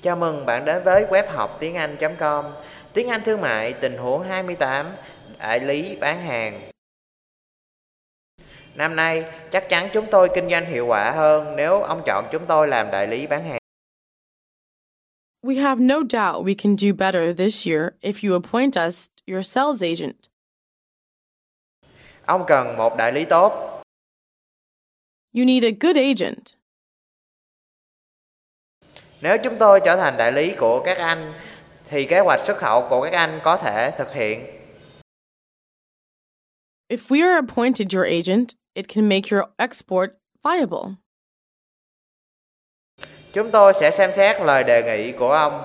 Chào mừng bạn đến với web học tiếng Anh.com. Tiếng Anh thương mại tình huống 28, đại lý bán hàng. Năm nay, chắc chắn chúng tôi kinh doanh hiệu quả hơn nếu ông chọn chúng tôi làm đại lý bán hàng. We have no doubt we can do better this year if you appoint us your sales agent. Ông cần một đại lý tốt. You need a good agent. Nếu chúng tôi trở thành đại lý của các anh, thì kế hoạch xuất khẩu của các anh có thể thực hiện. If we are appointed your agent, it can make your export viable. Chúng tôi sẽ xem xét lời đề nghị của ông.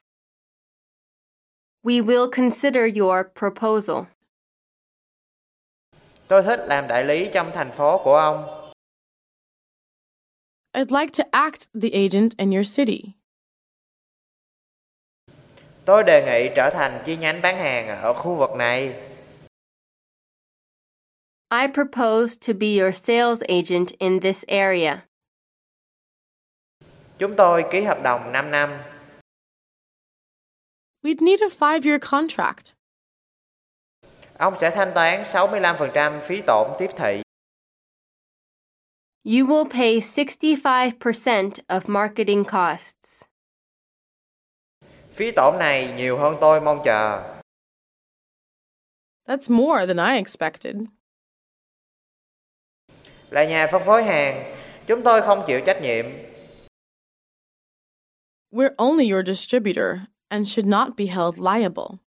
We will consider your proposal. Tôi thích làm đại lý trong thành phố của ông. I'd like to act the agent in your city. Tôi đề nghị trở thành chi nhánh bán hàng ở khu vực này. I propose to be your sales agent in this area. Chúng tôi ký hợp đồng 5 năm. We'd need a 5-year contract. Ông sẽ thanh toán 65% phí tổn tiếp thị. You will pay 65% of marketing costs. Phí tổn này nhiều hơn tôi mong chờ. That's more than I expected. Là nhà phân phối hàng, chúng tôi không chịu trách nhiệm. We're only your distributor and should not be held liable.